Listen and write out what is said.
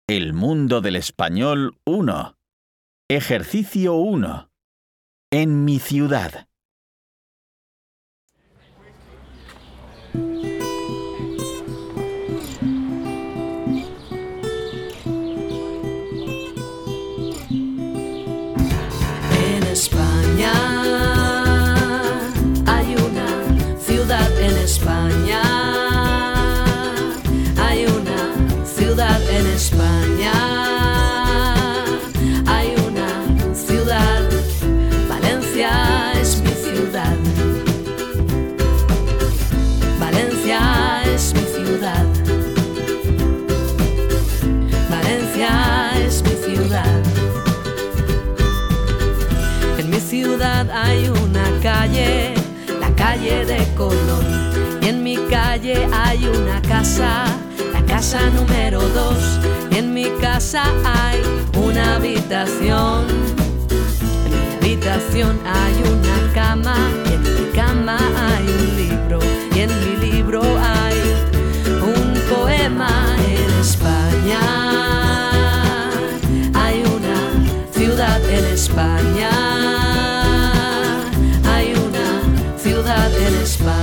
El mundo del español 1. Ejercicio 1. En mi ciudad. En España hay una ciudad. En España hay una ciudad. En España hay una ciudad. Valencia es mi ciudad. Valencia es mi ciudad. Valencia es mi ciudad. En mi ciudad hay una calle, la calle de Colón. Y en mi calle hay una casa, la casa número 2. Y en mi casa hay una habitación. En mi habitación hay una cama. Y en mi cama hay un libro. Y en mi libro hay un poema. En España hay una ciudad. En España hay una ciudad. En España